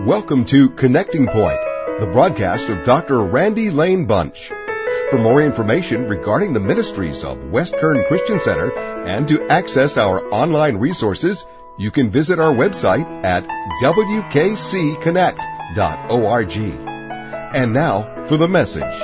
Welcome to Connecting Point, the broadcast of Dr. Randy Lane Bunch. For more information regarding the ministries of West Kern Christian Center and to access our online resources, you can visit our website at wkcconnect.org. And now for the message.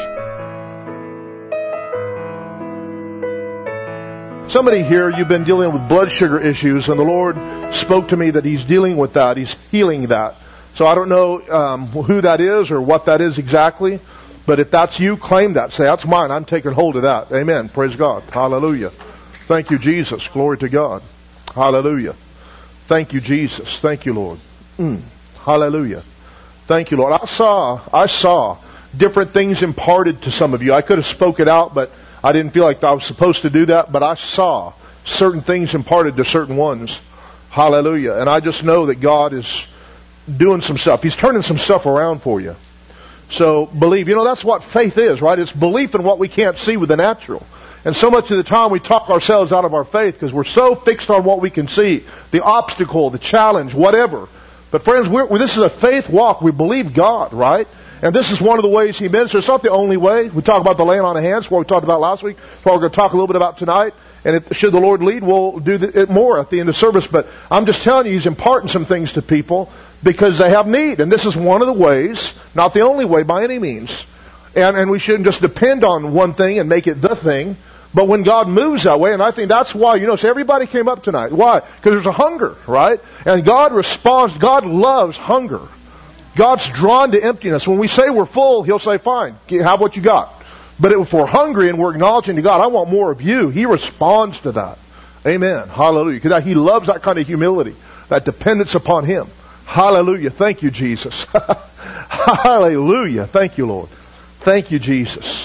Somebody here, you've been dealing with blood sugar issues, and the Lord spoke to me that He's dealing with that. He's healing that. So I don't know who that is or what that is exactly, but if that's you, claim that. Say, that's mine. I'm taking hold of that. Amen. Praise God. Hallelujah. Thank you, Jesus. Glory to God. Hallelujah. Thank you, Jesus. Thank you, Lord. Hallelujah. Thank you, Lord. I saw different things imparted to some of you. I could have spoke it out, but I didn't feel like I was supposed to do that. But I saw certain things imparted to certain ones. Hallelujah. And I just know that God is doing some stuff. He's turning some stuff around for you. So believe. You know, that's what faith is, right? It's belief in what we can't see with the natural. And so much of the time we talk ourselves out of our faith because we're so fixed on what we can see, the obstacle, the challenge, whatever. But friends, this is a faith walk. We believe God, right? And this is one of the ways He ministers. It's not the only way. We talk about the laying on of hands, what we talked about last week. It's what we're going to talk a little bit about tonight. And should the Lord lead, we'll do it more at the end of service. But I'm just telling you, He's imparting some things to people because they have need. And this is one of the ways, not the only way by any means. And we shouldn't just depend on one thing and make it the thing. But when God moves that way, and I think that's why, so everybody came up tonight. Why? Because there's a hunger, right? And God responds. God loves hunger. God's drawn to emptiness. When we say we're full, He'll say, fine, have what you got. But if we're hungry and we're acknowledging to God, I want more of you, He responds to that. Amen. Hallelujah. Because He loves that kind of humility, that dependence upon Him. Hallelujah. Thank you, Jesus. Hallelujah. Thank you, Lord. Thank you, Jesus.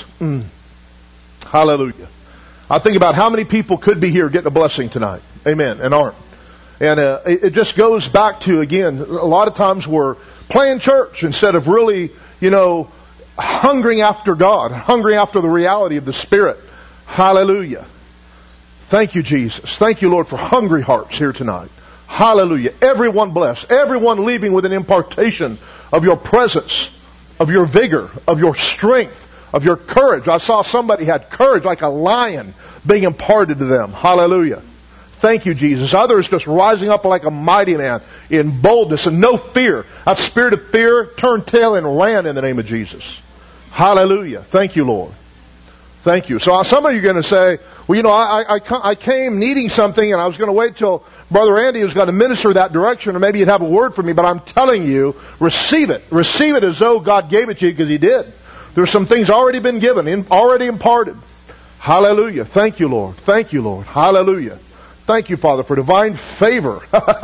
Hallelujah. I think about how many people could be here getting a blessing tonight. Amen. And aren't. And it just goes back to, again, a lot of times we're playing church instead of really, hungering after God, hungering after the reality of the Spirit. Hallelujah. Thank you, Jesus. Thank you, Lord, for hungry hearts here tonight. Hallelujah. Everyone blessed. Everyone leaving with an impartation of your presence, of your vigor, of your strength, of your courage. I saw somebody had courage like a lion being imparted to them. Hallelujah. Thank you, Jesus. Others just rising up like a mighty man in boldness and no fear. That spirit of fear turned tail and ran in the name of Jesus. Hallelujah. Thank you, Lord. Thank you. So some of you are going to say, well, I came needing something and I was going to wait till Brother Andy was going to minister that direction or maybe he'd have a word for me. But I'm telling you, receive it. Receive it as though God gave it to you because He did. There's some things already been given, already imparted. Hallelujah. Thank you, Lord. Thank you, Lord. Hallelujah. Thank you, Father, for divine favor.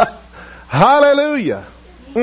Hallelujah.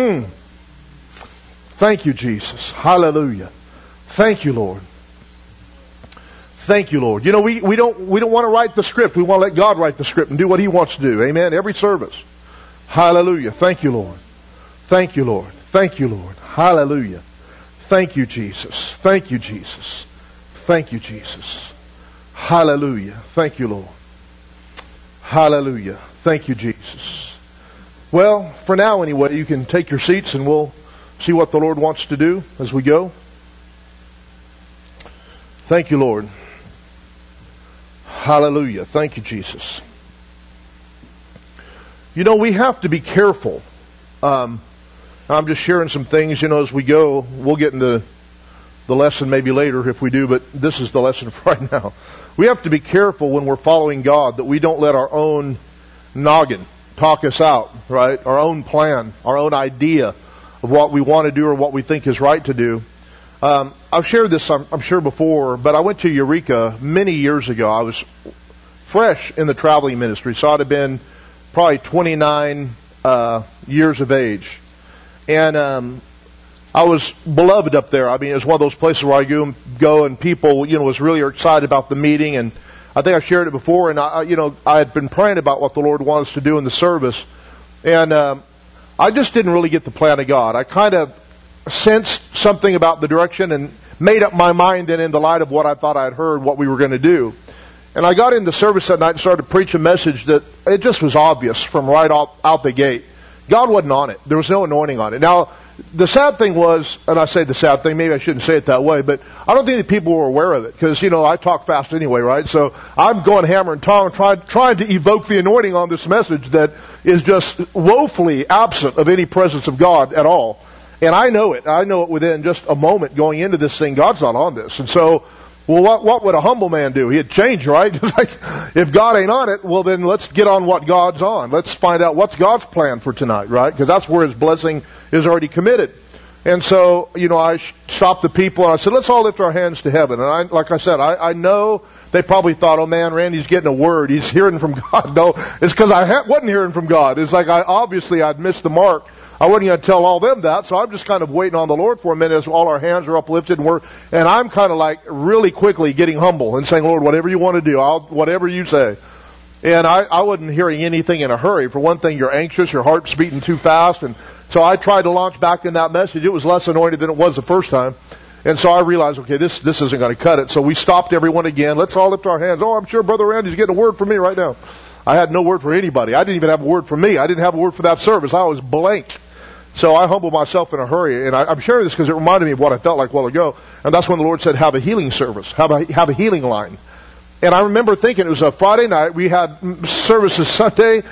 Thank you, Jesus. Hallelujah. Thank you, Lord. Thank you, Lord. We don't want to write the script. We want to let God write the script and do what He wants to do. Amen. Every service. Hallelujah. Thank you, Lord. Thank you, Lord. Thank you, Lord. Hallelujah. Thank you, Jesus. Thank you, Jesus. Thank you, Jesus. Hallelujah. Thank you, Lord. Hallelujah. Thank you, Jesus. Well, for now anyway, you can take your seats and we'll see what the Lord wants to do as we go. Thank you, Lord. Hallelujah. Thank you, Jesus. We have to be careful. I'm just sharing some things, as we go. We'll get into the lesson maybe later if we do, but this is the lesson for right now. We have to be careful when we're following God that we don't let our own noggin talk us out, right? Our own plan, our own idea of what we want to do or what we think is right to do. I've shared this, I'm sure, before, but I went to Eureka many years ago. I was fresh in the traveling ministry, so I'd have been probably 29 years of age. And I was beloved up there. I mean, it was one of those places where I go and people, was really excited about the meeting. And I think I shared it before. And I had been praying about what the Lord wanted us to do in the service. And I just didn't really get the plan of God. I kind of sensed something about the direction and made up my mind then in the light of what I thought I had heard, what we were going to do. And I got in the service that night and started to preach a message that it just was obvious from right out the gate. God wasn't on it. There was no anointing on it. Now, the sad thing was, and I say the sad thing, maybe I shouldn't say it that way, but I don't think that people were aware of it, because, I talk fast anyway, right? So I'm going hammer and tongue, trying to evoke the anointing on this message that is just woefully absent of any presence of God at all. And I know it. I know it within just a moment going into this thing. God's not on this. And so, well, what would a humble man do? He'd change, right? It's like, if God ain't on it, well, then let's get on what God's on. Let's find out what's God's plan for tonight, right? Because that's where His blessing is already committed. And so, I stopped the people and I said, let's all lift our hands to heaven. And like I said, I know they probably thought, oh man, Randy's getting a word. He's hearing from God. No, it's because I wasn't hearing from God. It's like I'd missed the mark. I wasn't going to tell all them that, so I'm just kind of waiting on the Lord for a minute as all our hands are uplifted, and I'm kind of like really quickly getting humble and saying, Lord, whatever you want to do, whatever you say. And I wasn't hearing anything in a hurry. For one thing, you're anxious, your heart's beating too fast, and so I tried to launch back in that message. It was less anointed than it was the first time. And so I realized, okay, this isn't going to cut it. So we stopped everyone again. Let's all lift our hands. Oh, I'm sure Brother Randy's getting a word from me right now. I had no word for anybody. I didn't even have a word for me. I didn't have a word for that service. I was blank. So I humbled myself in a hurry, and I'm sharing this because it reminded me of what I felt like a while ago. And that's when the Lord said, have a healing service, have a healing line. And I remember thinking, it was a Friday night. We had services Friday,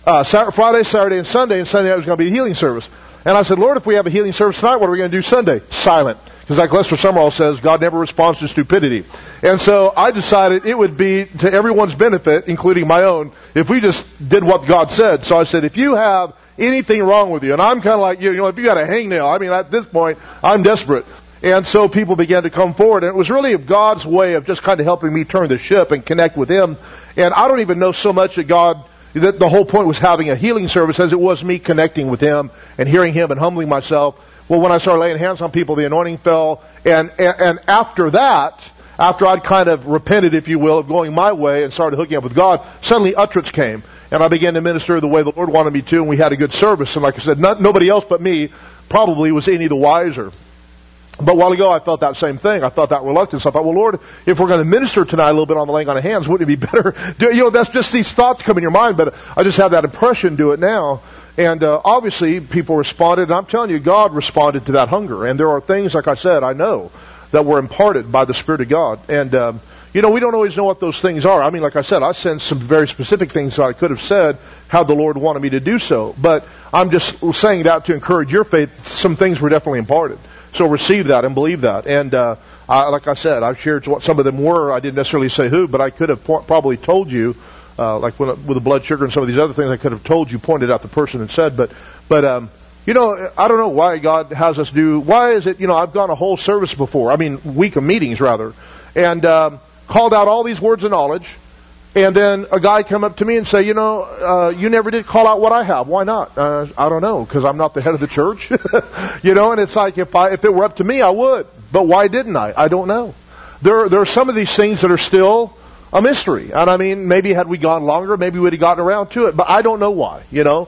Saturday, and Sunday. And Sunday night was going to be a healing service. And I said, Lord, if we have a healing service tonight, what are we going to do Sunday? Silent. Because like Lester Summerall says, God never responds to stupidity. And so I decided it would be to everyone's benefit, including my own, if we just did what God said. So I said, if you have anything wrong with you, and I'm kind of like, if you got a hangnail, at this point, I'm desperate. And so people began to come forward, and it was really God's way of just kind of helping me turn the ship and connect with Him. And I don't even know so much that the whole point was having a healing service as it was me connecting with Him and hearing Him and humbling myself. Well, when I started laying hands on people, the anointing fell. And after that, after I'd kind of repented, if you will, of going my way and started hooking up with God, suddenly utterance came. And I began to minister the way the Lord wanted me to, and we had a good service. And like I said, nobody else but me probably was any the wiser. But a while ago, I felt that same thing. I felt that reluctance. I thought, well, Lord, if we're going to minister tonight a little bit on the laying on of hands, wouldn't it be better? That's just these thoughts come in your mind, but I just have that impression, do it now. And obviously, people responded, and I'm telling you, God responded to that hunger. And there are things, like I said, I know, that were imparted by the Spirit of God. And, we don't always know what those things are. Like I said, I sensed some very specific things that I could have said how the Lord wanted me to do so. But I'm just saying that to encourage your faith. Some things were definitely imparted. So receive that and believe that. And like I said, I've shared what some of them were. I didn't necessarily say who, but I could have probably told you, like with the blood sugar and some of these other things, I could have told you, pointed out the person and said. But I don't know why God has us do. Why is it? I've gone a whole service before. Week of meetings rather, and called out all these words of knowledge. And then a guy come up to me and say, you never did call out what I have. Why not? I don't know, because I'm not the head of the church. And it's like if it were up to me, I would. But why didn't I? I don't know. There are some of these things that are still a mystery. And maybe had we gone longer, maybe we'd have gotten around to it. But I don't know why,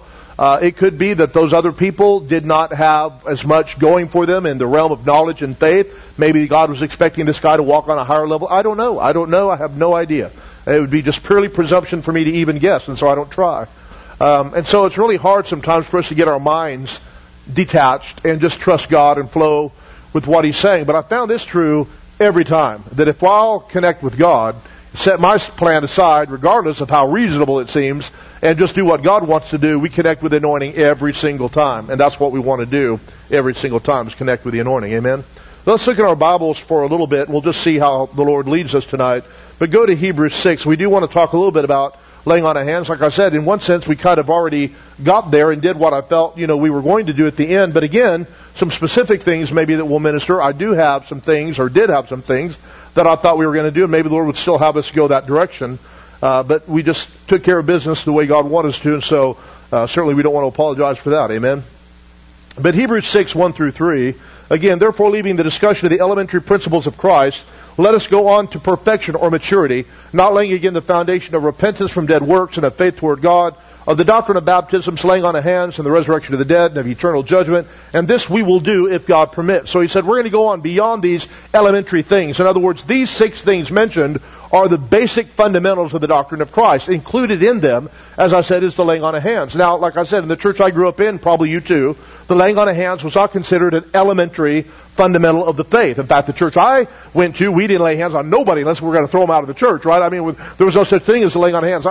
It could be that those other people did not have as much going for them in the realm of knowledge and faith. Maybe God was expecting this guy to walk on a higher level. I don't know. I have no idea. It would be just purely presumption for me to even guess, and so I don't try. And so it's really hard sometimes for us to get our minds detached and just trust God and flow with what He's saying. But I found this true every time, that if I'll connect with God, set my plan aside, regardless of how reasonable it seems, and just do what God wants to do, we connect with the anointing every single time. And that's what we want to do every single time, is connect with the anointing. Amen? Let's look at our Bibles for a little bit, and we'll just see how the Lord leads us tonight. But go to Hebrews 6. We do want to talk a little bit about laying on of hands. Like I said, in one sense, we kind of already got there and did what I felt, we were going to do at the end. But again, some specific things maybe that we'll minister. I do have some things, or did have some things, that I thought we were going to do, and maybe the Lord would still have us go that direction. But we just took care of business the way God wanted us to, and so certainly we don't want to apologize for that. Amen? But Hebrews 6, 1 through 3, again, therefore leaving the discussion of the elementary principles of Christ, let us go on to perfection or maturity, not laying again the foundation of repentance from dead works and of faith toward God, of the doctrine of baptisms, laying on of hands, and the resurrection of the dead, and of eternal judgment. And this we will do if God permits. So he said we're going to go on beyond these elementary things. In other words, these 6 things mentioned are the basic fundamentals of the doctrine of Christ. Included in them, as I said, is the laying on of hands. Now, like I said, in the church I grew up in, probably you too, the laying on of hands was not considered an elementary fundamental of the faith. In fact, the church I went to, we didn't lay hands on nobody unless we were going to throw them out of the church, right? I mean, there was no such thing as the laying on of hands.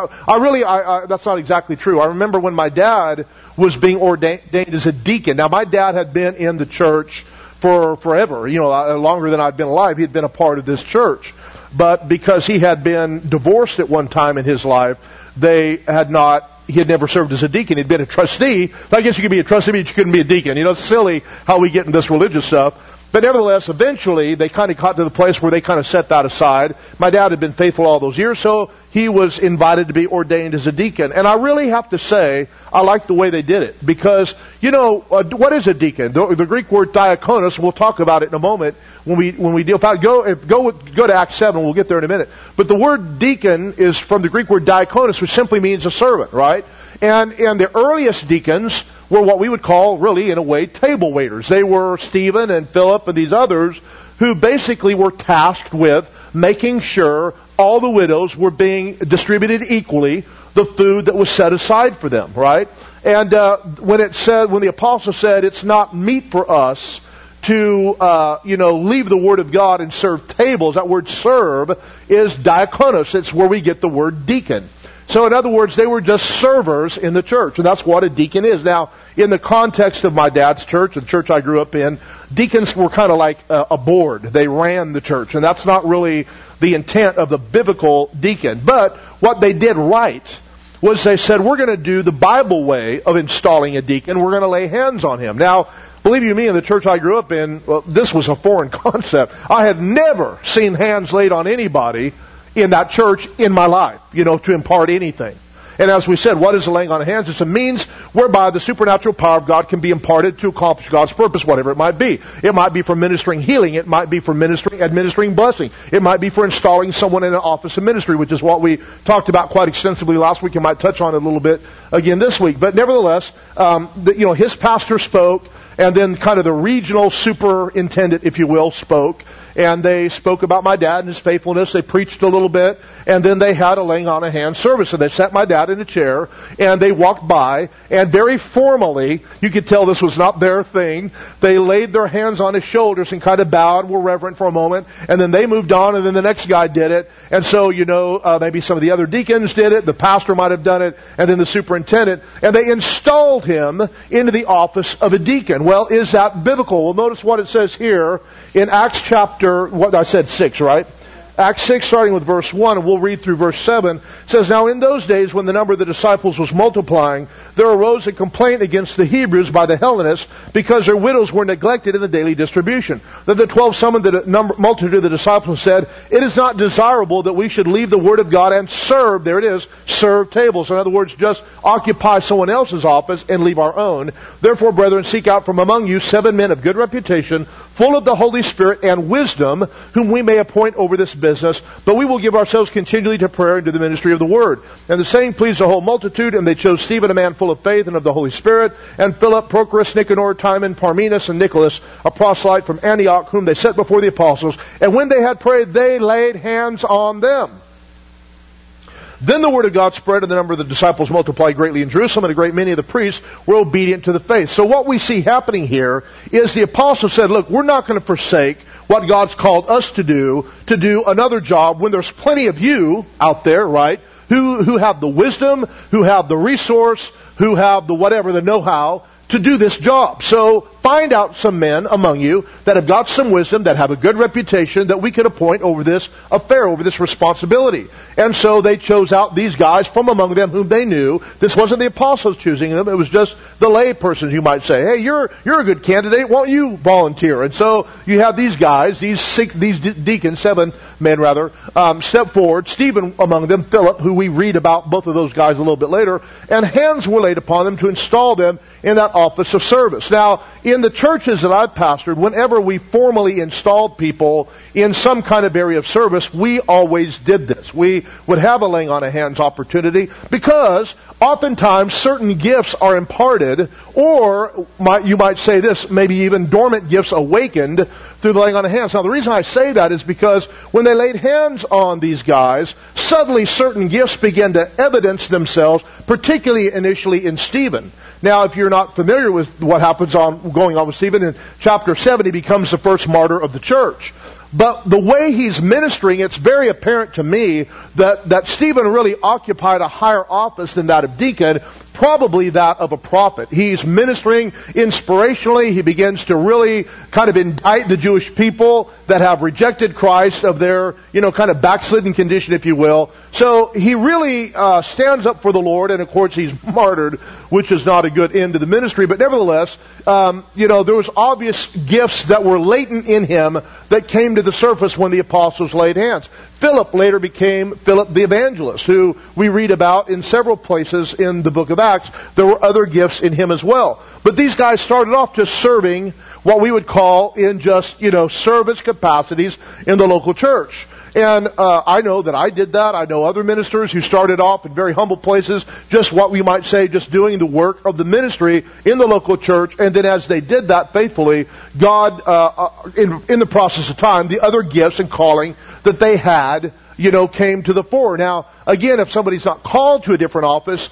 That's not exactly true. I remember when my dad was being ordained as a deacon. Now, my dad had been in the church for forever, longer than I'd been alive. He had been a part of this church. But because he had been divorced at one time in his life, he had never served as a deacon. He'd been a trustee. I guess you could be a trustee, but you couldn't be a deacon. It's silly how we get into this religious stuff. But nevertheless, eventually, they kind of got to the place where they kind of set that aside. My dad had been faithful all those years, so he was invited to be ordained as a deacon. And I really have to say, I like the way they did it. Because, what is a deacon? The Greek word diakonos, we'll talk about it in a moment when we deal. In fact, go to Acts 7, we'll get there in a minute. But the word deacon is from the Greek word diakonos, which simply means a servant, right? And the earliest deacons were what we would call, really, in a way, table waiters. They were Stephen and Philip and these others who basically were tasked with making sure all the widows were being distributed equally the food that was set aside for them, right? And when the apostle said, it's not meet for us to, leave the Word of God and serve tables, that word serve is diakonos. It's where we get the word deacon. So in other words, they were just servers in the church, and that's what a deacon is. Now, in the context of my dad's church, the church I grew up in, deacons were kind of like a board. They ran the church, and that's not really the intent of the biblical deacon. But what they did right was they said, we're going to do the Bible way of installing a deacon. We're going to lay hands on him. Now, believe you me, in the church I grew up in, this was a foreign concept. I had never seen hands laid on anybody in that church in my life, to impart anything. And as we said, what is the laying on of hands? It's a means whereby the supernatural power of God can be imparted to accomplish God's purpose, whatever it might be. It might be for ministering healing. It might be for administering blessing. It might be for installing someone in an office of ministry, which is what we talked about quite extensively last week. You might touch on it a little bit again this week. But nevertheless, his pastor spoke, and then kind of the regional superintendent, if you will, spoke. And they spoke about my dad and his faithfulness. They preached a little bit. And then they had a laying on of hands service. And they sat my dad in a chair. And they walked by. And very formally, you could tell this was not their thing, they laid their hands on his shoulders and kind of bowed, were reverent for a moment. And then they moved on. And then the next guy did it. And so, maybe some of the other deacons did it. The pastor might have done it. And then the superintendent. And they installed him into the office of a deacon. Well, is that biblical? Well, notice what it says here in Acts chapter, 6, right? Acts 6, starting with verse 1, and we'll read through verse 7, says, Now in those days, when the number of the disciples was multiplying, there arose a complaint against the Hebrews by the Hellenists, because their widows were neglected in the daily distribution. Then the 12 summoned the multitude of the disciples and said, It is not desirable that we should leave the word of God and serve, there it is, serve tables. In other words, just occupy someone else's office and leave our own. Therefore, brethren, seek out from among you 7 men of good reputation, full of the Holy Spirit and wisdom, whom we may appoint over this business, but we will give ourselves continually to prayer and to the ministry of the word. And the saying pleased the whole multitude, and they chose Stephen, a man full of faith and of the Holy Spirit, and Philip, Prochorus, Nicanor, Timon, Parmenas, and Nicholas, a proselyte from Antioch, whom they set before the apostles. And when they had prayed, they laid hands on them. Then the word of God spread, and the number of the disciples multiplied greatly in Jerusalem, and a great many of the priests were obedient to the faith. So what we see happening here is the apostles said, look, we're not going to forsake what God's called us to do another job when there's plenty of you out there, right, who have the wisdom, who have the resource, who have the whatever, the know-how to do this job. So find out some men among you that have got some wisdom, that have a good reputation, that we could appoint over this affair, over this responsibility. And so they chose out these guys from among them whom they knew. This wasn't the apostles choosing them. It was just the lay persons, you might say. Hey, you're a good candidate. Won't you volunteer? And so you have these guys, these deacons, 7 men rather, step forward. Stephen among them, Philip, who we read about both of those guys a little bit later. And hands were laid upon them to install them in that office of service. Now, in the churches that I've pastored, whenever we formally installed people in some kind of area of service, we always did this. We would have a laying on of hands opportunity because oftentimes certain gifts are imparted, or you might say this, maybe even dormant gifts awakened through the laying on of hands. Now, the reason I say that is because when they laid hands on these guys, suddenly certain gifts began to evidence themselves, particularly initially in Stephen. Now, if you're not familiar with what happens going on with Stephen, in chapter 7, he becomes the first martyr of the church. But the way he's ministering, it's very apparent to me that Stephen really occupied a higher office than that of deacon, probably that of a prophet. He's ministering inspirationally. He begins to really kind of indict the Jewish people that have rejected Christ of their, kind of backslidden condition, if you will. So he really stands up for the Lord, and of course he's martyred, which is not a good end to the ministry. But nevertheless, there was obvious gifts that were latent in him that came to the surface when the apostles laid hands. Philip later became Philip the evangelist, who we read about in several places in the book of Acts. There were other gifts in him as well. But these guys started off just serving what we would call in just, service capacities in the local church. And I know that I did that. I know other ministers who started off in very humble places, just what we might say, just doing the work of the ministry in the local church. And then as they did that faithfully, God, in the process of time, the other gifts and calling that they had, came to the fore. Now, again, if somebody's not called to a different office,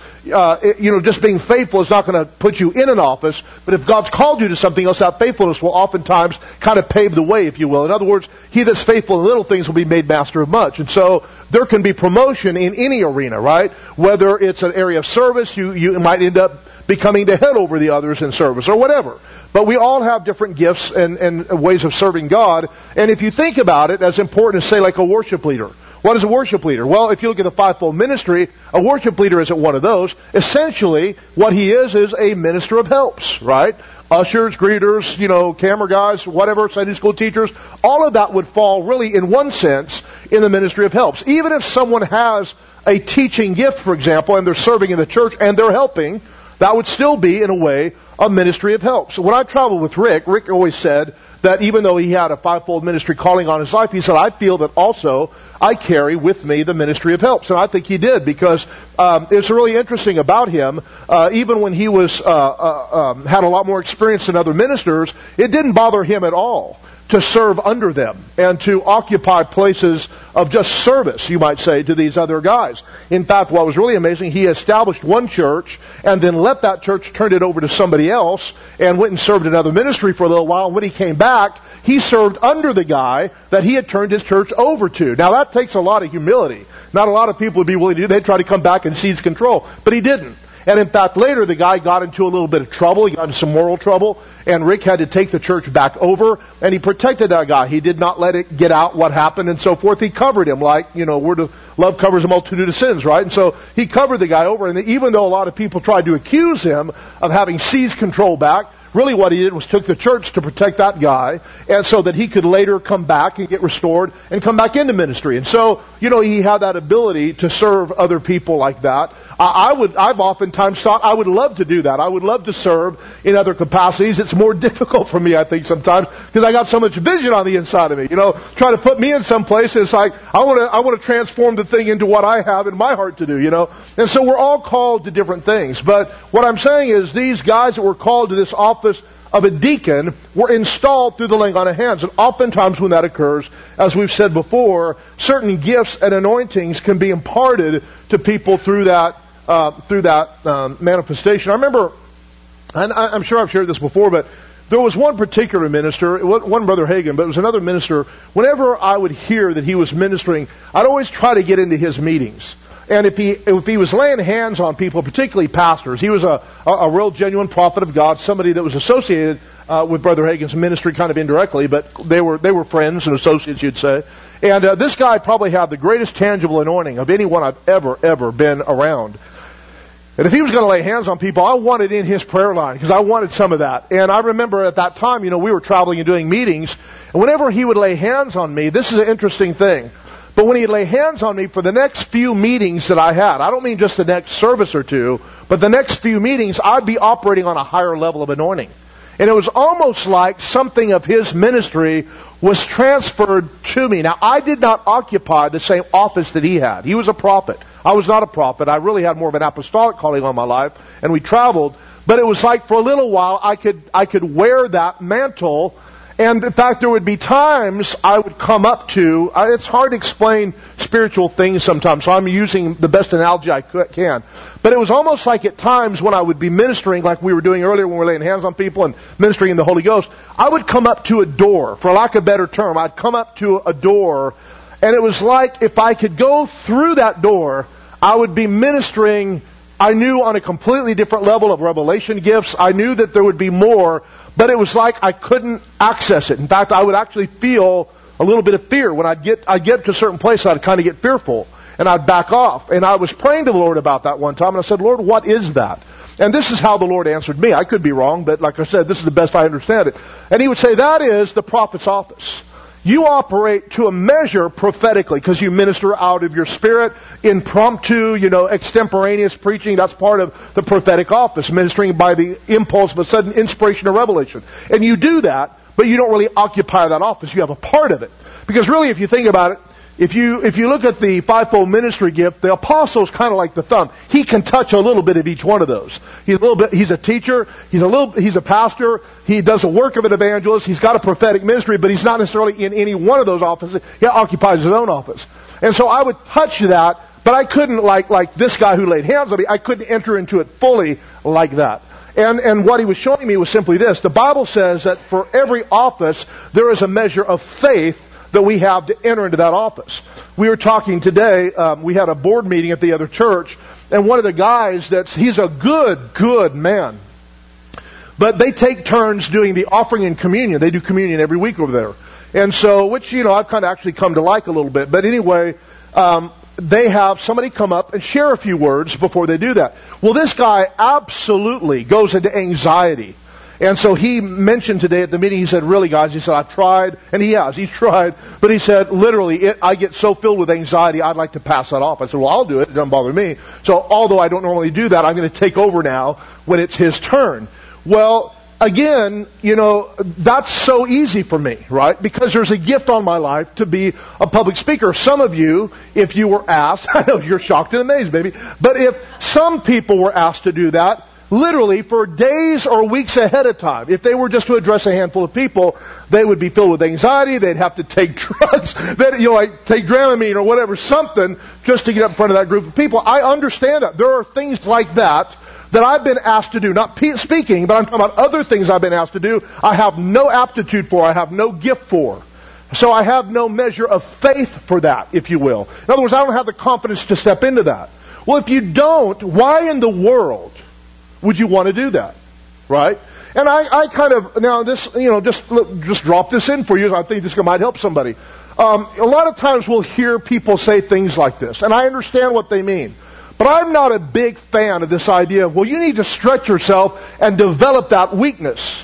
just being faithful is not going to put you in an office. But if God's called you to something else, that faithfulness will oftentimes kind of pave the way, if you will. In other words, he that's faithful in little things will be made master of much. And so there can be promotion in any arena, right? Whether it's an area of service, you might end up becoming the head over the others in service or whatever. But we all have different gifts and ways of serving God. And if you think about it, as important as, say, like a worship leader. What is a worship leader? Well, if you look at the fivefold ministry, a worship leader isn't one of those. Essentially, what he is a minister of helps, right? Ushers, greeters, camera guys, whatever, Sunday school teachers. All of that would fall really, in one sense, in the ministry of helps. Even if someone has a teaching gift, for example, and they're serving in the church and they're helping, that would still be, in a way, a ministry of help. So when I traveled with Rick always said that even though he had a fivefold ministry calling on his life, he said, I feel that also I carry with me the ministry of helps. And I think he did, because it's really interesting about him. Even when he was had a lot more experience than other ministers, it didn't bother him at all to serve under them and to occupy places of just service, you might say, to these other guys. In fact, what was really amazing, he established one church and then let that church turn it over to somebody else and went and served another ministry for a little while. And when he came back, he served under the guy that he had turned his church over to. Now that takes a lot of humility. Not a lot of people would be willing to do. They'd try to come back and seize control. But he didn't. And in fact, later the guy got into a little bit of trouble. He got into some moral trouble. And Rick had to take the church back over. And he protected that guy. He did not let it get out what happened and so forth. He covered him like, love covers a multitude of sins, right? And so he covered the guy over. And even though a lot of people tried to accuse him of having seized control back, really what he did was took the church to protect that guy, and so that he could later come back and get restored and come back into ministry. And so, he had that ability to serve other people like that. I've oftentimes thought I would love to do that. I would love to serve in other capacities. It's more difficult for me, I think, sometimes, because I got so much vision on the inside of me. Try to put me in some place, it's like, I want to transform the thing into what I have in my heart to do, And so we're all called to different things. But what I'm saying is these guys that were called to this office of a deacon were installed through the laying on of hands. And oftentimes when that occurs, as we've said before, certain gifts and anointings can be imparted to people through that manifestation. I remember, and I'm sure I've shared this before, but there was one particular minister, one Brother Hagin, but it was another minister. Whenever I would hear that he was ministering, I'd always try to get into his meetings. And if he was laying hands on people, particularly pastors, he was a real genuine prophet of God, somebody that was associated with Brother Hagin's ministry kind of indirectly, but they were friends and associates, you'd say. And this guy probably had the greatest tangible anointing of anyone I've ever been around. And if he was going to lay hands on people, I wanted in his prayer line, because I wanted some of that. And I remember at that time, we were traveling and doing meetings, and whenever he would lay hands on me, this is an interesting thing. But when he'd lay hands on me for the next few meetings that I had, I don't mean just the next service or two, but the next few meetings, I'd be operating on a higher level of anointing. And it was almost like something of his ministry was transferred to me. Now, I did not occupy the same office that he had. He was a prophet. I was not a prophet. I really had more of an apostolic calling on my life, and we traveled. But it was like for a little while I could wear that mantle, And in fact, there would be times I would come up to, it's hard to explain spiritual things sometimes, so I'm using the best analogy I can. But it was almost like at times when I would be ministering, like we were doing earlier when we were laying hands on people and ministering in the Holy Ghost, I would come up to a door, for lack of a better term, I'd come up to a door, and it was like if I could go through that door, I would be ministering, I knew, on a completely different level of revelation gifts. I knew that there would be more, but it was like I couldn't access it. In fact, I would actually feel a little bit of fear. When I'd get to a certain place, I'd kind of get fearful, and I'd back off. And I was praying to the Lord about that one time, and I said, Lord, what is that? And this is how the Lord answered me. I could be wrong, but like I said, this is the best I understand it. And He would say, that is the prophet's office. You operate to a measure prophetically because you minister out of your spirit, impromptu, extemporaneous preaching. That's part of the prophetic office, ministering by the impulse of a sudden inspiration or revelation. And you do that, but you don't really occupy that office. You have a part of it. Because really, if you think about it, if you look at the fivefold ministry gift, the apostle is kind of like the thumb. He can touch a little bit of each one of those. He's a teacher, he's a pastor, he does a work of an evangelist, he's got a prophetic ministry, but he's not necessarily in any one of those offices. He occupies his own office. And so I would touch that, but I couldn't, like this guy who laid hands on me, I couldn't enter into it fully like that. And what he was showing me was simply this. The Bible says that for every office, there is a measure of faith that we have to enter into that office. We were talking today, we had a board meeting at the other church, and one of the guys he's a good man. But they take turns doing the offering and communion. They do communion every week over there. And so, which, I've kind of actually come to like a little bit. But anyway, they have somebody come up and share a few words before they do that. Well, this guy absolutely goes into anxiety. And so he mentioned today at the meeting, he said, really guys, he said, I've tried, and he's tried, but he said, literally, I get so filled with anxiety, I'd like to pass that off. I said, well, I'll do it. It doesn't bother me. So although I don't normally do that, I'm going to take over now when it's his turn. Well, again, that's so easy for me, right? Because there's a gift on my life to be a public speaker. Some of you, if you were asked, I know you're shocked and amazed, baby, but if some people were asked to do that, literally for days or weeks ahead of time, if they were just to address a handful of people, they would be filled with anxiety. They'd have to take drugs, like take Dramamine or whatever, something, just to get up in front of that group of people. I understand that. There are things like that I've been asked to do. Not speaking, but I'm talking about other things I've been asked to do. I have no aptitude for. I have no gift for. So I have no measure of faith for that, if you will. In other words, I don't have the confidence to step into that. Well, if you don't, why in the world would you want to do that? Right? And I kind of, now this, just drop this in for you. I think this might help somebody. A lot of times we'll hear people say things like this, and I understand what they mean. But I'm not a big fan of this idea of, well, you need to stretch yourself and develop that weakness.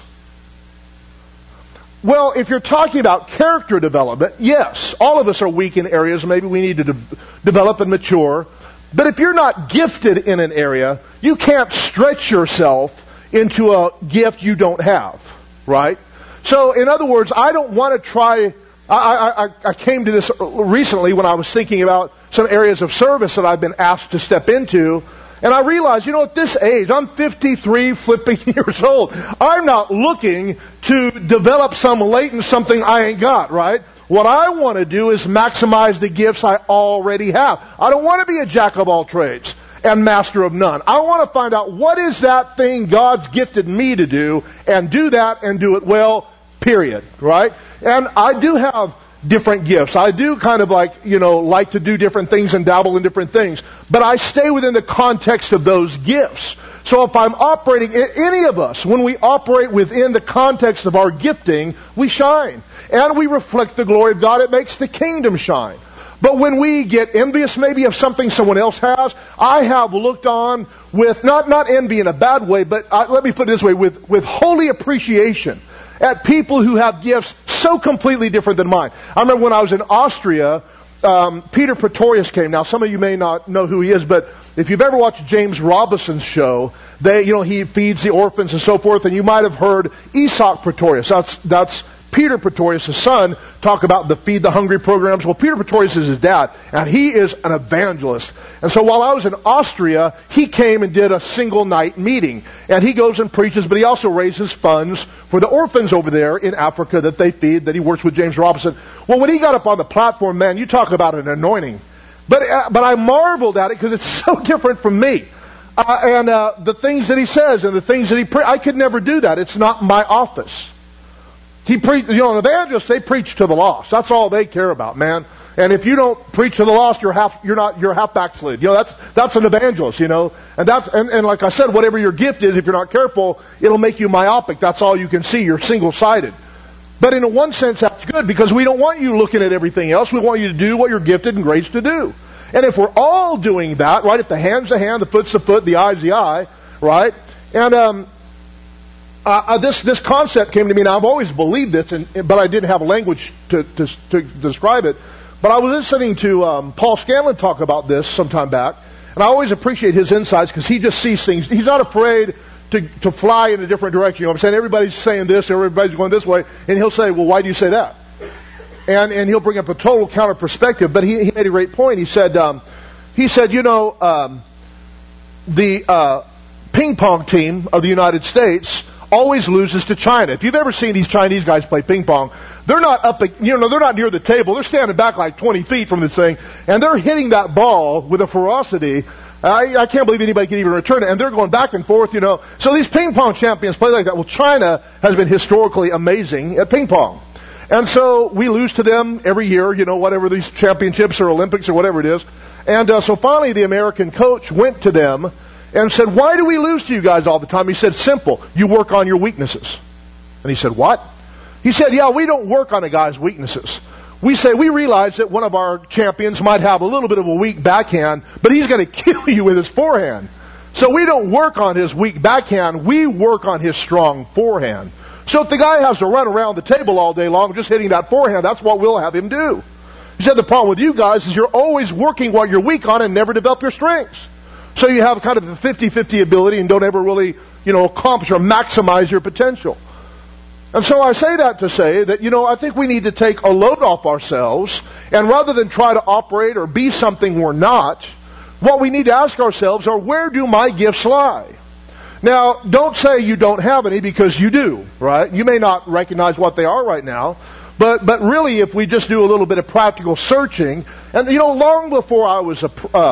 Well, if you're talking about character development, yes, all of us are weak in areas maybe we need to develop and mature. But if you're not gifted in an area, you can't stretch yourself into a gift you don't have, right? So, in other words, I don't want to try. I came to this recently when I was thinking about some areas of service that I've been asked to step into, and I realized, at this age, I'm 53 flipping years old. I'm not looking to develop some latent something I ain't got, right? What I want to do is maximize the gifts I already have. I don't want to be a jack of all trades and master of none. I want to find out what is that thing God's gifted me to do, and do that and do it well, period, right? And I do have different gifts. I do kind of like to do different things and dabble in different things. But I stay within the context of those gifts. So if I'm operating, any of us, when we operate within the context of our gifting, we shine. And we reflect the glory of God. It makes the kingdom shine. But when we get envious maybe of something someone else has, I have looked on with, not envy in a bad way, but let me put it this way, with holy appreciation at people who have gifts so completely different than mine. I remember when I was in Austria, Peter Pretorius came. Now, some of you may not know who he is, but if you've ever watched James Robinson's show, he feeds the orphans and so forth, and you might have heard Isak Pretorius. That's Peter Pretorius, his son, talk about the Feed the Hungry programs. Well, Peter Pretorius is his dad, and he is an evangelist. And so while I was in Austria, he came and did a single night meeting. And he goes and preaches, but he also raises funds for the orphans over there in Africa that they feed, that he works with James Robinson. Well, when he got up on the platform, man, you talk about an anointing. But I marveled at it because it's so different from me. And the things that he says and the things that he I could never do that. It's not my office. He preach, an evangelist, they preach to the lost. That's all they care about, man. And if you don't preach to the lost, you're half backslid. That's an evangelist, And like I said, whatever your gift is, if you're not careful, it'll make you myopic. That's all you can see. You're single-sided. But in one sense, that's good because we don't want you looking at everything else. We want you to do what you're gifted and graced to do. And if we're all doing that, right, if the hand's the hand, the foot's the foot, the eye's the eye, right? And this concept came to me. Now, I've always believed this, but I didn't have language to describe it. But I was listening to Paul Scanlon talk about this some time back, and I always appreciate his insights because he just sees things. He's not afraid to fly in a different direction. You know what I'm saying? Everybody's saying this, everybody's going this way, and he'll say, well, why do you say that? And he'll bring up a total counter perspective. But he made a great point. He said, the ping pong team of the United States always loses to China. If you've ever seen these Chinese guys play ping pong, they're not they're not near the table. They're standing back like 20 feet from this thing, and they're hitting that ball with a ferocity. I can't believe anybody can even return it, and they're going back and forth, So these ping pong champions play like that. Well, China has been historically amazing at ping pong. And so we lose to them every year, whatever these championships or Olympics or whatever it is. And so finally the American coach went to them and said, why do we lose to you guys all the time? He said, simple, you work on your weaknesses. And he said, what? He said, yeah, we don't work on a guy's weaknesses. We realize that one of our champions might have a little bit of a weak backhand, but he's going to kill you with his forehand. So we don't work on his weak backhand, we work on his strong forehand. So if the guy has to run around the table all day long just hitting that forehand, that's what we'll have him do. He said the problem with you guys is you're always working what you're weak on and never develop your strengths. So you have kind of a 50-50 ability and don't ever really, accomplish or maximize your potential. And so I say that to say that, I think we need to take a load off ourselves, and rather than try to operate or be something we're not, what we need to ask ourselves are, where do my gifts lie? Now, don't say you don't have any, because you do, right? You may not recognize what they are right now, but really, if we just do a little bit of practical searching, and long before I was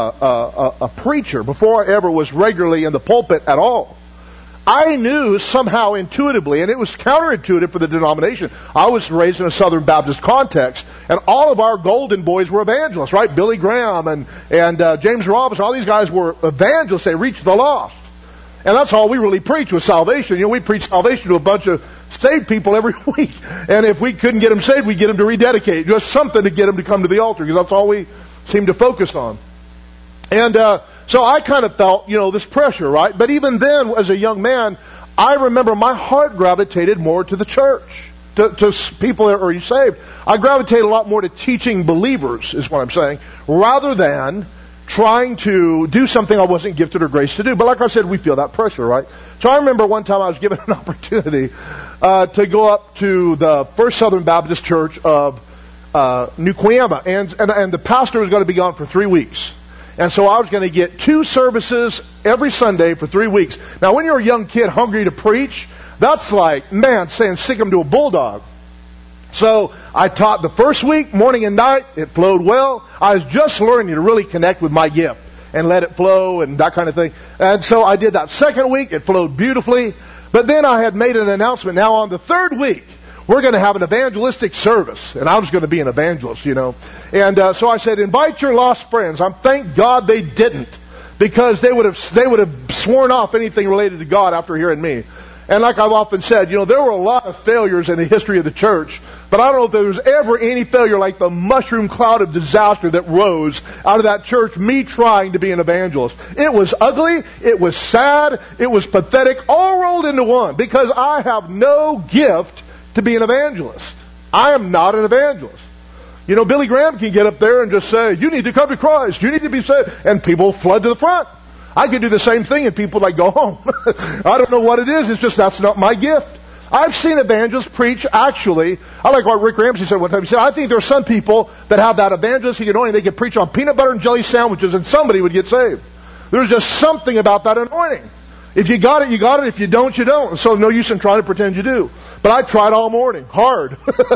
a preacher, before I ever was regularly in the pulpit at all, I knew somehow intuitively, and it was counterintuitive for the denomination. I was raised in a Southern Baptist context, and all of our golden boys were evangelists, right? Billy Graham and James Robinson, all these guys were evangelists. They reached the lost. And that's all we really preach was salvation. We preach salvation to a bunch of saved people every week. And if we couldn't get them saved, we'd get them to rededicate. Just something to get them to come to the altar, because that's all we seem to focus on. And so I kind of felt, this pressure, right? But even then, as a young man, I remember my heart gravitated more to the church, to people that are already saved. I gravitated a lot more to teaching believers, is what I'm saying, rather than trying to do something I wasn't gifted or graced to do. But like I said, we feel that pressure, right? So I remember one time I was given an opportunity to go up to the First Southern Baptist Church of New Cuyahoga, and the pastor was going to be gone for 3 weeks. And so I was going to get 2 services every Sunday for 3 weeks. Now, when you're a young kid hungry to preach, that's like, man, saying sick 'em to a bulldog. So I taught the first week, morning and night. It flowed well. I was just learning to really connect with my gift and let it flow and that kind of thing. And so I did that second week. It flowed beautifully. But then I had made an announcement. Now on the third week, we're going to have an evangelistic service. And I was going to be an evangelist, And so I said, invite your lost friends. Thank God they didn't, because they would have sworn off anything related to God after hearing me. And like I've often said, there were a lot of failures in the history of the church, but I don't know if there was ever any failure like the mushroom cloud of disaster that rose out of that church, me trying to be an evangelist. It was ugly, it was sad, it was pathetic, all rolled into one, because I have no gift to be an evangelist. I am not an evangelist. Billy Graham can get up there and just say, you need to come to Christ, you need to be saved, and people flood to the front. I could do the same thing and people go home. I don't know what it is. It's just that's not my gift. I've seen evangelists preach, actually, I like what Rick Ramsey said one time. He said, I think there are some people that have that evangelistic anointing. They can preach on peanut butter and jelly sandwiches and somebody would get saved. There's just something about that anointing. If you got it, you got it. If you don't, you don't. So no use in trying to pretend you do. But I tried all morning, hard.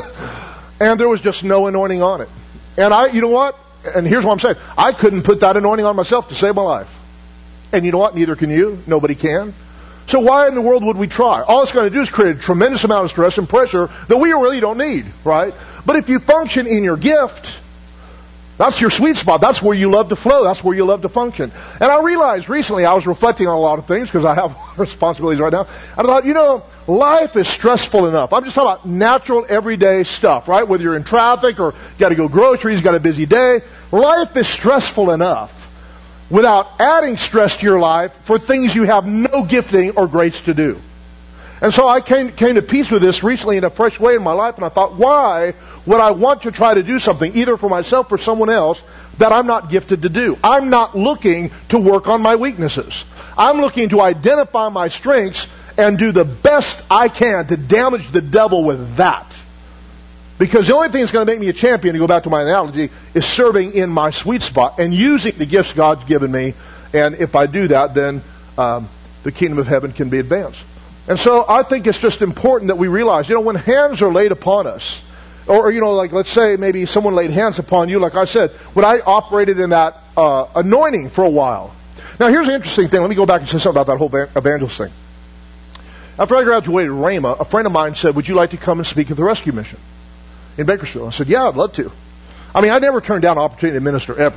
And there was just no anointing on it. And you know what? And here's what I'm saying. I couldn't put that anointing on myself to save my life. And you know what? Neither can you. Nobody can. So why in the world would we try? All it's going to do is create a tremendous amount of stress and pressure that we really don't need, right? But if you function in your gift, that's your sweet spot. That's where you love to flow. That's where you love to function. And I realized recently, I was reflecting on a lot of things because I have responsibilities right now. I thought, life is stressful enough. I'm just talking about natural, everyday stuff, right? Whether you're in traffic or you got to go groceries, got a busy day. Life is stressful enough without adding stress to your life for things you have no gifting or grace to do. And so I came to peace with this recently in a fresh way in my life, and I thought, why would I want to try to do something, either for myself or someone else, that I'm not gifted to do? I'm not looking to work on my weaknesses. I'm looking to identify my strengths and do the best I can to damage the devil with that. Because the only thing that's going to make me a champion, to go back to my analogy, is serving in my sweet spot and using the gifts God's given me. And if I do that, then the kingdom of heaven can be advanced. And so I think it's just important that we realize, when hands are laid upon us, or like let's say maybe someone laid hands upon you, like I said, when I operated in that anointing for a while. Now here's an interesting thing. Let me go back and say something about that whole evangelist thing. After I graduated Rhema, a friend of mine said, would you like to come and speak at the rescue mission in Bakersfield? I said, yeah, I'd love to. I never turned down an opportunity to minister ever.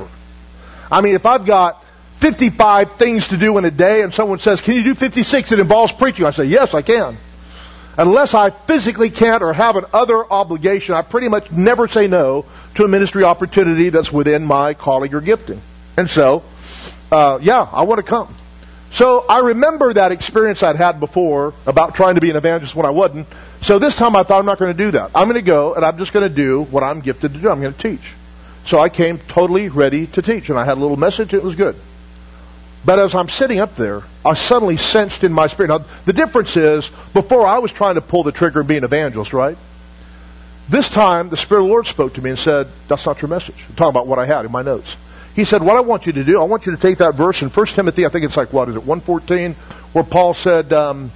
If I've got 55 things to do in a day and someone says, can you do 56? It involves preaching. I say, yes, I can. Unless I physically can't or have an other obligation, I pretty much never say no to a ministry opportunity that's within my calling or gifting. And so, I want to come. So I remember that experience I'd had before about trying to be an evangelist when I wasn't. So this time I thought, I'm not going to do that. I'm going to go and I'm just going to do what I'm gifted to do. I'm going to teach. So I came totally ready to teach, and I had a little message. It was good. But as I'm sitting up there, I suddenly sensed in my spirit. Now, the difference is, before I was trying to pull the trigger and be an evangelist, right? This time, the Spirit of the Lord spoke to me and said, that's not your message. I'm talking about what I had in my notes. He said, what I want you to do, I want you to take that verse in 1 Timothy, I think it's like, 1:14, where Paul said, God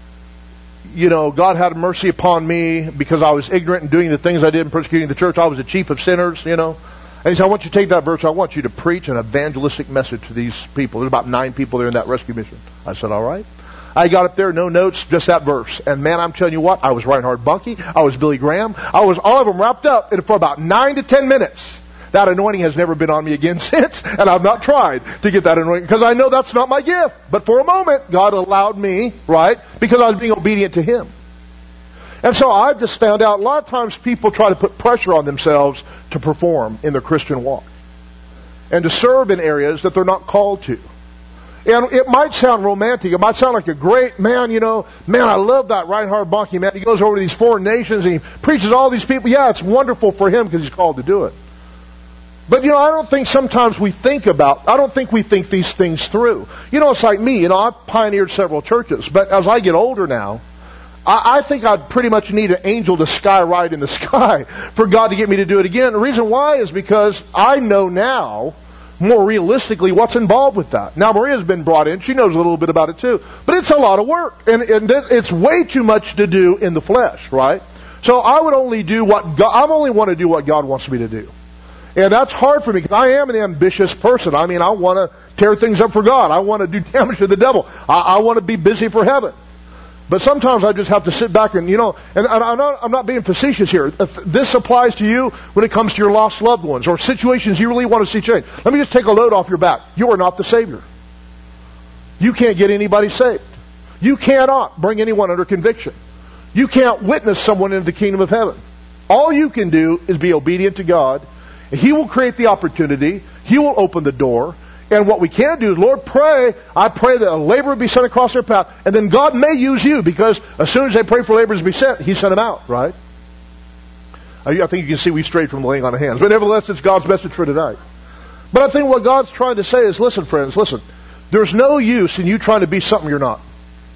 had mercy upon me because I was ignorant in doing the things I did in persecuting the church. I was the chief of sinners, And he said, I want you to take that verse. I want you to preach an evangelistic message to these people. There's about 9 people there in that rescue mission. I said, all right. I got up there, no notes, just that verse. And man, I'm telling you what, I was Reinhard Bonnke. I was Billy Graham. I was all of them wrapped up for about 9 to 10 minutes. That anointing has never been on me again since, and I've not tried to get that anointing because I know that's not my gift. But for a moment, God allowed me, right, because I was being obedient to Him. And so I've just found out a lot of times people try to put pressure on themselves to perform in their Christian walk and to serve in areas that they're not called to. And it might sound romantic. It might sound like a great man, man, I love that Reinhard Bonnke, man. He goes over to these foreign nations and he preaches to all these people. Yeah, it's wonderful for him because he's called to do it. But, I don't think sometimes we think these things through. It's like me, I've pioneered several churches, but as I get older now, I think I'd pretty much need an angel to skyride in the sky for God to get me to do it again. The reason why is because I know now, more realistically, what's involved with that. Now, Maria's been brought in. She knows a little bit about it too. But it's a lot of work. And it's way too much to do in the flesh, right? So I would only do I only want to do what God wants me to do. And that's hard for me because I am an ambitious person. I want to tear things up for God. I want to do damage to the devil. I want to be busy for heaven. But sometimes I just have to sit back and, and I'm not being facetious here. If this applies to you when it comes to your lost loved ones or situations you really want to see change. Let me just take a load off your back. You are not the Savior. You can't get anybody saved. You cannot bring anyone under conviction. You can't witness someone into the kingdom of heaven. All you can do is be obedient to God. He will create the opportunity. He will open the door. And what we can do is, Lord, I pray that a laborer be sent across their path. And then God may use you because as soon as they pray for laborers to be sent, He sent them out, right? I think you can see we strayed from the laying on of hands. But nevertheless, it's God's message for tonight. But I think what God's trying to say is, listen, friends, listen. There's no use in you trying to be something you're not.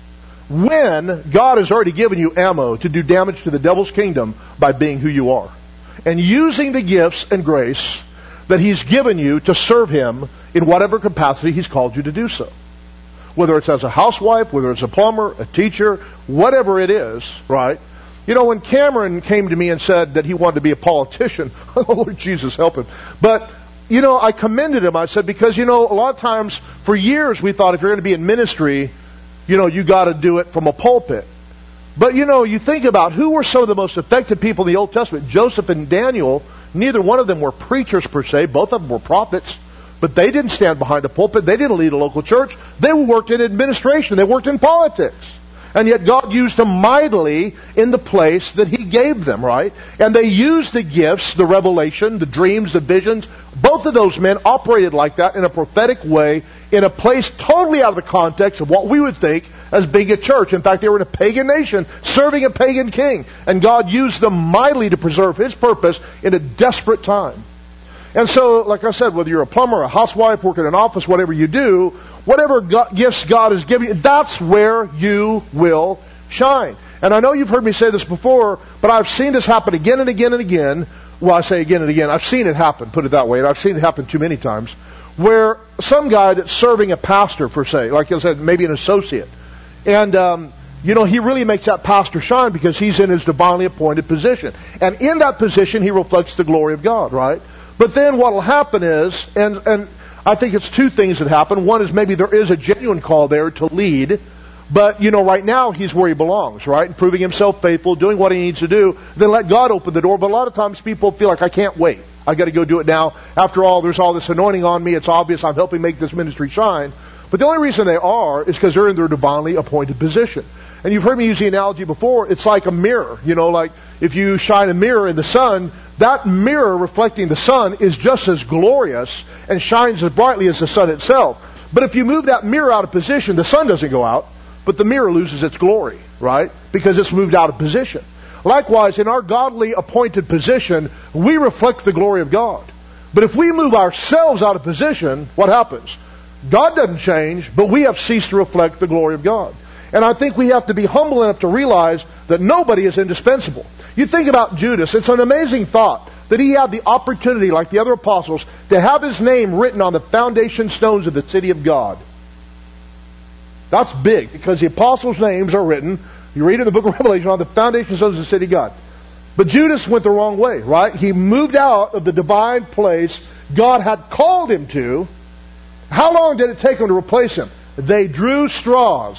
when God has already given you ammo to do damage to the devil's kingdom by being who you are and using the gifts and grace that He's given you to serve Him in whatever capacity He's called you to do so. Whether it's as a housewife, whether it's a plumber, a teacher, whatever it is, right? You know, when Cameron came to me and said that he wanted to be a politician, oh, Lord Jesus, help him. But, you know, I commended him. I said, because, you know, a lot of times, for years, we thought if you're going to be in ministry, you know, you got to do it from a pulpit. But, you know, you think about who were some of the most effective people in the Old Testament. Joseph and Daniel, neither one of them were preachers per se. Both of them were prophets. But they didn't stand behind a pulpit. They didn't lead a local church. They worked in administration. They worked in politics. And yet God used them mightily in the place that He gave them, right? And they used the gifts, the revelation, the dreams, the visions. Both of those men operated like that in a prophetic way, in a place totally out of the context of what we would think as being a church. In fact, they were in a pagan nation, serving a pagan king. And God used them mightily to preserve His purpose in a desperate time. And so, like I said, whether you're a plumber, a housewife, work in an office, whatever you do, whatever gifts God has given you, that's where you will shine. And I know you've heard me say this before, but I've seen this happen again and again and again. Well, I say again and again. I've seen it happen, put it that way. And I've seen it happen too many times, where some guy that's serving a pastor, per se, like I said, maybe an associate, and you know, he really makes that pastor shine because he's in his divinely appointed position. And in that position, he reflects the glory of God, right? But then what will happen is, and I think it's two things that happen. One is maybe there is a genuine call there to lead, but, you know, right now he's where he belongs, right? And proving himself faithful, doing what he needs to do, then let God open the door. But a lot of times people feel like, I can't wait. I got to go do it now. After all, there's all this anointing on me. It's obvious I'm helping make this ministry shine. But the only reason they are is because they're in their divinely appointed position. And you've heard me use the analogy before. It's like a mirror. You know, like if you shine a mirror in the sun, that mirror reflecting the sun is just as glorious and shines as brightly as the sun itself. But if you move that mirror out of position, the sun doesn't go out, but the mirror loses its glory, right? Because it's moved out of position. Likewise, in our godly appointed position, we reflect the glory of God. But if we move ourselves out of position, what happens? God doesn't change, but we have ceased to reflect the glory of God. And I think we have to be humble enough to realize that nobody is indispensable. You think about Judas. It's an amazing thought that he had the opportunity, like the other apostles, to have his name written on the foundation stones of the city of God. That's big, because the apostles' names are written, you read in the book of Revelation, on the foundation stones of the city of God. But Judas went the wrong way, right? He moved out of the divine place God had called him to. How long did it take him to replace him? They drew straws.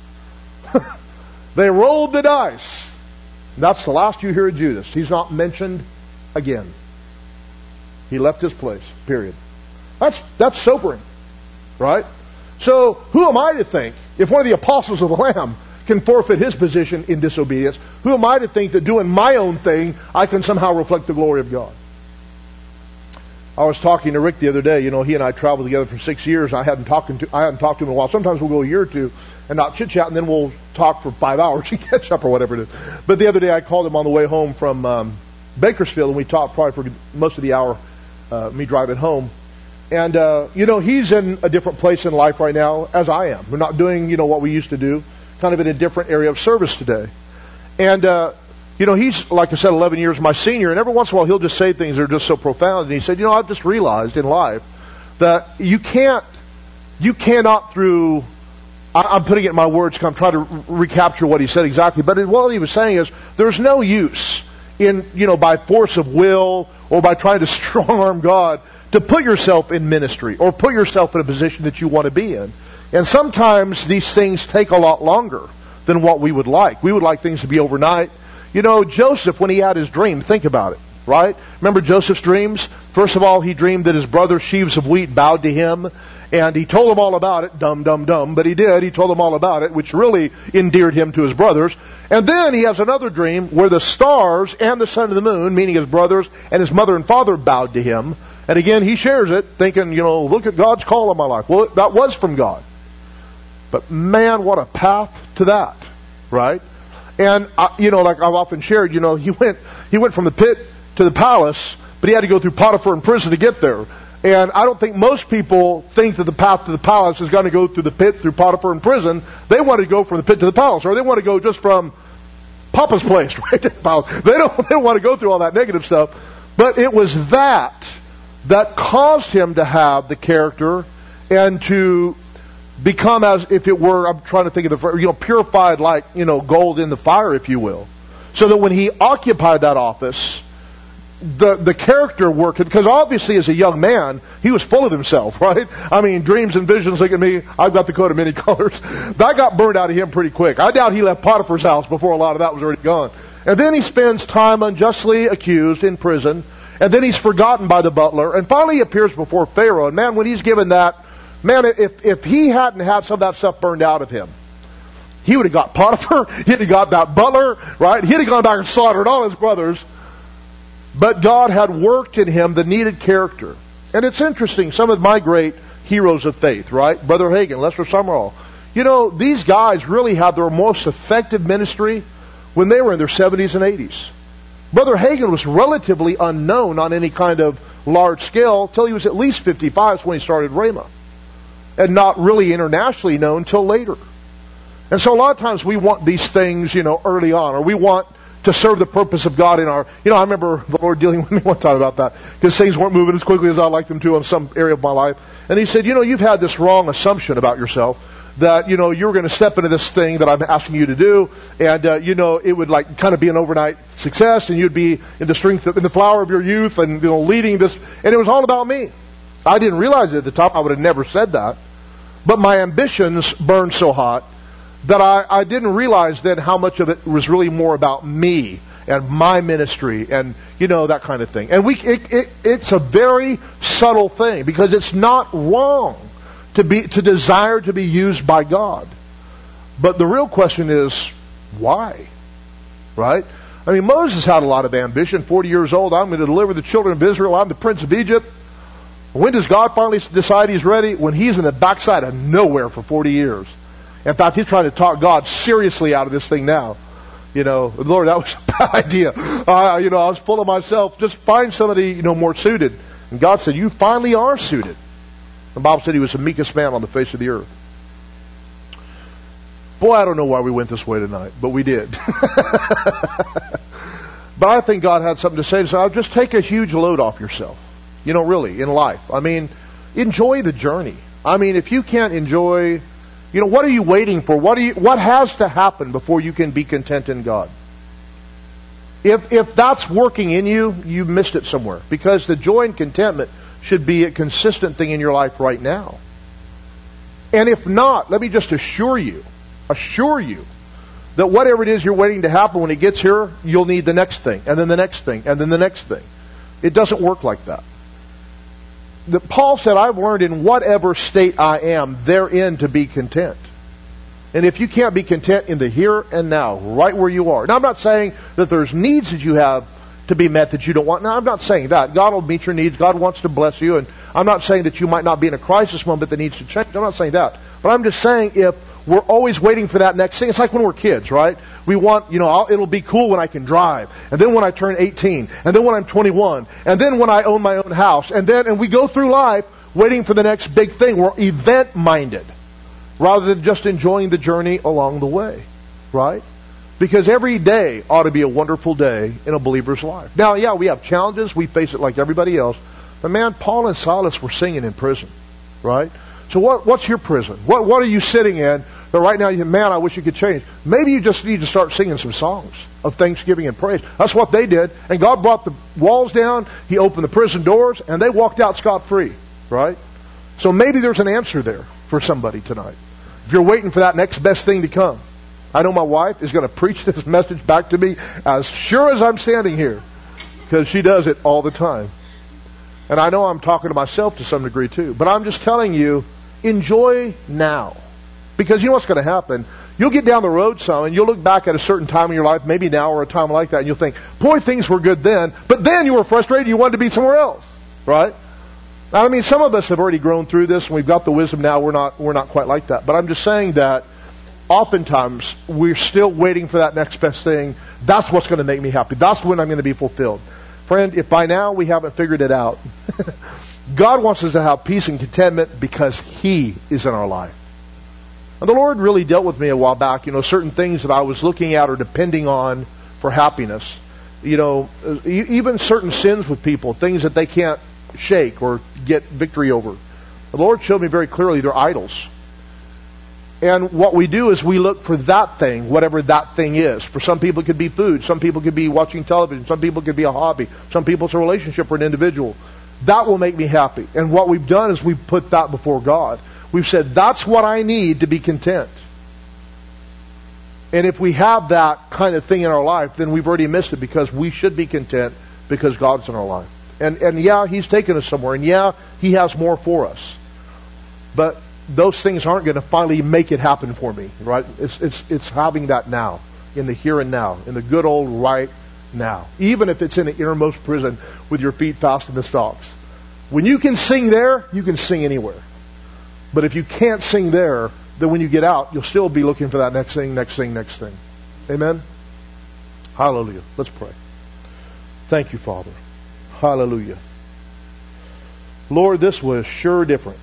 They rolled the dice. That's the last you hear of Judas. He's not mentioned again. He left his place, period. That's sobering, right? So who am I to think, if one of the apostles of the Lamb can forfeit his position in disobedience, who am I to think that doing my own thing, I can somehow reflect the glory of God? I was talking to Rick the other day. You know, he and I traveled together for 6 years. I hadn't talked to him in a while. Sometimes we'll go a year or two and not chit-chat, and then we'll talk for 5 hours and catch up or whatever it is. But the other day I called him on the way home from Bakersfield, and we talked probably for most of the hour, me driving home. And, you know, he's in a different place in life right now, as I am. We're not doing, you know, what we used to do, kind of in a different area of service today. And, you know, he's, like I said, 11 years my senior, and every once in a while he'll just say things that are just so profound. And he said, you know, I've just realized in life that you cannot through, I'm putting it in my words because I'm trying to recapture what he said exactly, but what he was saying is there's no use in, you know, by force of will or by trying to strong-arm God to put yourself in ministry or put yourself in a position that you want to be in. And sometimes these things take a lot longer than what we would like. We would like things to be overnight. You know, Joseph, when he had his dream, think about it, right? Remember Joseph's dreams? First of all, he dreamed that his brother sheaves of wheat bowed to him, and he told them all about it. Dumb, but he did. He told them all about it, which really endeared him to his brothers. And then he has another dream where the stars and the sun and the moon, meaning his brothers and his mother and father, bowed to him. And again, he shares it, thinking, you know, look at God's call on my life. Well, that was from God. But man, what a path to that, right? And, you know, like I've often shared, you know, he went from the pit to the palace, but he had to go through Potiphar in prison to get there. And I don't think most people think that the path to the palace is going to go through the pit, through Potiphar in prison. They want to go from the pit to the palace, or they want to go just from Papa's place, right? They don't want to go through all that negative stuff. But it was that caused him to have the character and to become, as if it were, I'm trying to think of the, purified like, gold in the fire, if you will. So that when he occupied that office, the character worked, because obviously as a young man, he was full of himself, right? I mean, dreams and visions, look at me, I've got the coat of many colors. That got burned out of him pretty quick. I doubt he left Potiphar's house before a lot of that was already gone. And then he spends time unjustly accused in prison, and then he's forgotten by the butler, and finally he appears before Pharaoh. And man, when he's given that, man, if he hadn't had some of that stuff burned out of him, he would have got Potiphar, he'd have got that butler, right? He'd have gone back and slaughtered all his brothers. But God had worked in him the needed character. And it's interesting, some of my great heroes of faith, right? Brother Hagin, Lester Sumrall. These guys really had their most effective ministry when they were in their 70s and 80s. Brother Hagin was relatively unknown on any kind of large scale till he was at least 55. That's when he started Rhema. And not really internationally known till later. And so a lot of times we want these things, early on, or we want to serve the purpose of God in our, I remember the Lord dealing with me one time about that, because things weren't moving as quickly as I'd like them to in some area of my life. And He said, you've had this wrong assumption about yourself, that, you were going to step into this thing that I'm asking you to do, and, it would like kind of be an overnight success, and you'd be in the strength, in the flower of your youth, and, leading this, and it was all about me. I didn't realize it at the time. I would have never said that. But my ambitions burned so hot that I didn't realize then how much of it was really more about me and my ministry and, that kind of thing. And it's a very subtle thing, because it's not wrong to desire to be used by God. But the real question is, why? Right? I mean, Moses had a lot of ambition. 40 years old, I'm going to deliver the children of Israel. I'm the prince of Egypt. When does God finally decide He's ready? When he's in the backside of nowhere for 40 years. In fact, he's trying to talk God seriously out of this thing now. Lord, that was a bad idea. I was full of myself. Just find somebody, more suited. And God said, you finally are suited. The Bible said he was the meekest man on the face of the earth. Boy, I don't know why we went this way tonight, but we did. But I think God had something to say. So just take a huge load off yourself. Really, in life. I mean, enjoy the journey. I mean, if you can't enjoy, what are you waiting for? What has to happen before you can be content in God? If that's working in you, you missed it somewhere. Because the joy and contentment should be a consistent thing in your life right now. And if not, let me just assure you that whatever it is you're waiting to happen, when it gets here, you'll need the next thing, and then the next thing, and then the next thing. It doesn't work like that. Paul said, I've learned in whatever state I am, therein to be content. And if you can't be content in the here and now, right where you are. Now, I'm not saying that there's needs that you have to be met that you don't want. No, I'm not saying that. God will meet your needs. God wants to bless you. And I'm not saying that you might not be in a crisis moment that needs to change. I'm not saying that. But I'm just saying, if we're always waiting for that next thing, it's like when we're kids, right? We want, it'll be cool when I can drive. And then when I turn 18. And then when I'm 21. And then when I own my own house. And we go through life waiting for the next big thing. We're event-minded rather than just enjoying the journey along the way, right? Because every day ought to be a wonderful day in a believer's life. Now, yeah, we have challenges. We face it like everybody else. But man, Paul and Silas were singing in prison, right? So what's your prison? What are you sitting in that right now you think, man, I wish you could change? Maybe you just need to start singing some songs of thanksgiving and praise. That's what they did. And God brought the walls down. He opened the prison doors, and they walked out scot-free, right? So maybe there's an answer there for somebody tonight. If you're waiting for that next best thing to come. I know my wife is going to preach this message back to me as sure as I'm standing here, because she does it all the time. And I know I'm talking to myself to some degree too. But I'm just telling you, enjoy now. Because you know what's going to happen? You'll get down the road some, and you'll look back at a certain time in your life, maybe now or a time like that, and you'll think, boy, things were good then, but then you were frustrated, you wanted to be somewhere else, right? Now, I mean, some of us have already grown through this, and we've got the wisdom now, we're not quite like that. But I'm just saying that oftentimes we're still waiting for that next best thing. That's what's going to make me happy. That's when I'm going to be fulfilled. Friend, if by now we haven't figured it out, God wants us to have peace and contentment because He is in our life. And the Lord really dealt with me a while back, certain things that I was looking at or depending on for happiness. Even certain sins with people, things that they can't shake or get victory over. The Lord showed me very clearly they're idols. And what we do is we look for that thing, whatever that thing is. For some people it could be food. Some people could be watching television. Some people it could be a hobby. Some people it's a relationship or an individual. That will make me happy. And what we've done is we've put that before God. We've said, that's what I need to be content. And if we have that kind of thing in our life, then we've already missed it, because we should be content because God's in our life. And yeah, He's taken us somewhere. And yeah, He has more for us. But those things aren't going to finally make it happen for me, right? It's having that now, in the here and now, in the good old right now. Even if it's in the innermost prison with your feet fast in the stocks. When you can sing there, you can sing anywhere. But if you can't sing there, then when you get out, you'll still be looking for that next thing, next thing, next thing. Amen? Hallelujah. Let's pray. Thank you, Father. Hallelujah. Lord, this was sure different.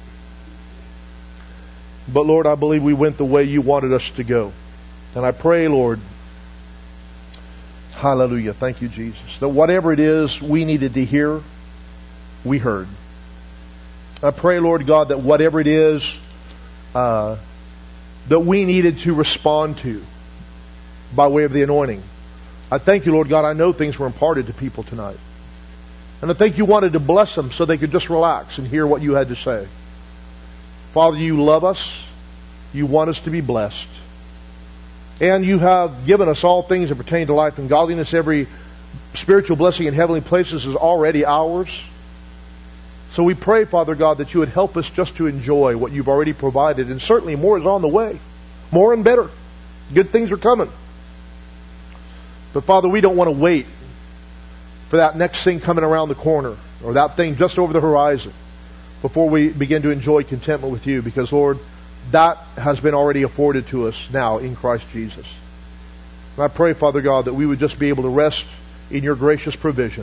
But Lord, I believe we went the way You wanted us to go. And I pray, Lord, hallelujah, thank You, Jesus, that whatever it is we needed to hear, we heard. I pray, Lord God, that whatever it is that we needed to respond to by way of the anointing, I thank You, Lord God, I know things were imparted to people tonight. And I think You wanted to bless them so they could just relax and hear what You had to say. Father, You love us. You want us to be blessed. And You have given us all things that pertain to life and godliness. Every spiritual blessing in heavenly places is already ours. So we pray, Father God, that You would help us just to enjoy what You've already provided. And certainly more is on the way. More and better. Good things are coming. But Father, we don't want to wait for that next thing coming around the corner, or that thing just over the horizon, before we begin to enjoy contentment with You. Because, Lord, that has been already afforded to us now in Christ Jesus. And I pray, Father God, that we would just be able to rest in Your gracious provision.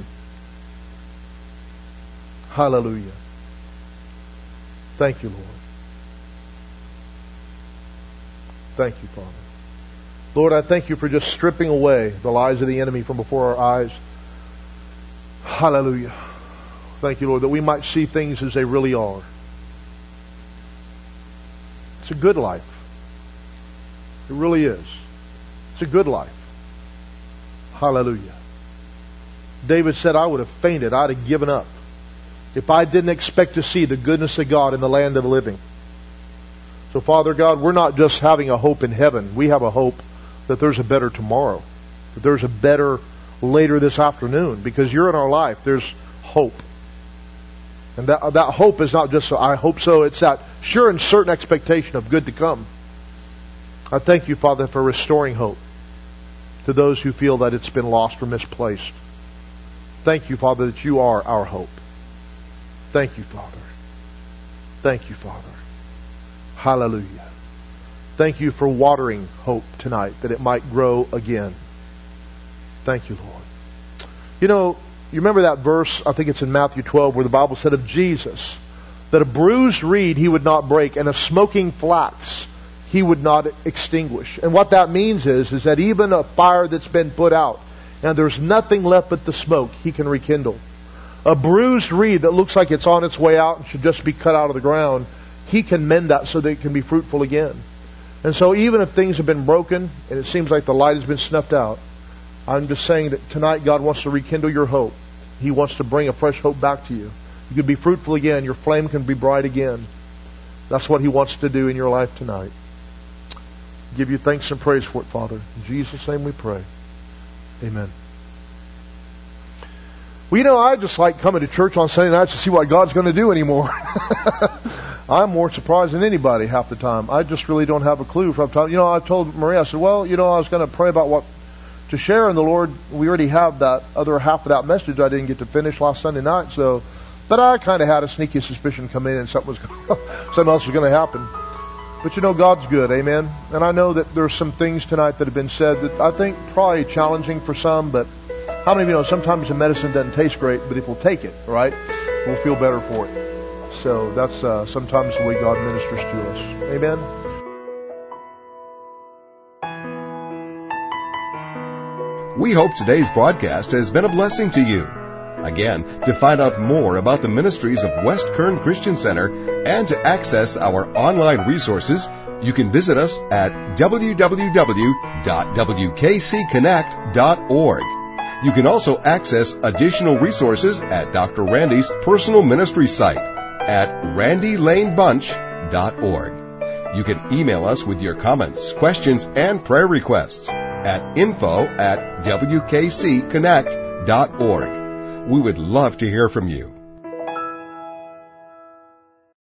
Hallelujah. Thank You, Lord. Thank You, Father. Lord, I thank You for just stripping away the lies of the enemy from before our eyes. Hallelujah. Thank You, Lord, that we might see things as they really are. It's a good life. It really is. It's a good life. Hallelujah. David said, I would have fainted. I'd have given up if I didn't expect to see the goodness of God in the land of the living. So, Father God, we're not just having a hope in heaven. We have a hope that there's a better tomorrow. That there's a better later this afternoon. Because You're in our life. There's hope. And that hope is not just, I hope so. It's that sure and certain expectation of good to come. I thank You, Father, for restoring hope to those who feel that it's been lost or misplaced. Thank You, Father, that You are our hope. Thank You, Father. Thank You, Father. Hallelujah. Thank You for watering hope tonight, that it might grow again. Thank You, Lord. You remember that verse, I think it's in Matthew 12, where the Bible said of Jesus, that a bruised reed He would not break, and a smoking flax He would not extinguish. And what that means is that even a fire that's been put out, and there's nothing left but the smoke, He can rekindle. A bruised reed that looks like it's on its way out and should just be cut out of the ground, He can mend that so that it can be fruitful again. And so even if things have been broken, and it seems like the light has been snuffed out, I'm just saying that tonight God wants to rekindle your hope. He wants to bring a fresh hope back to you. You can be fruitful again. Your flame can be bright again. That's what He wants to do in your life tonight. Give You thanks and praise for it, Father. In Jesus' name we pray. Amen. Well, I just like coming to church on Sunday nights to see what God's going to do anymore. I'm more surprised than anybody half the time. I just really don't have a clue from time. I told Maria, I said, I was going to pray about what to share, and the Lord, we already have that other half of that message I didn't get to finish last Sunday night. But I kind of had a sneaky suspicion come in and something else was going to happen. But God's good, amen. And I know that there's some things tonight that have been said that I think probably challenging for some, but how many of you know sometimes the medicine doesn't taste great, but if we'll take it, right, we'll feel better for it. so that's sometimes the way God ministers to us. Amen. We hope today's broadcast has been a blessing to you. Again, to find out more about the ministries of West Kern Christian Center and to access our online resources, you can visit us at www.wkcconnect.org. You can also access additional resources at Dr. Randy's personal ministry site at randylanebunch.org. You can email us with your comments, questions, and prayer requests at info@wkcconnect.org. We would love to hear from you.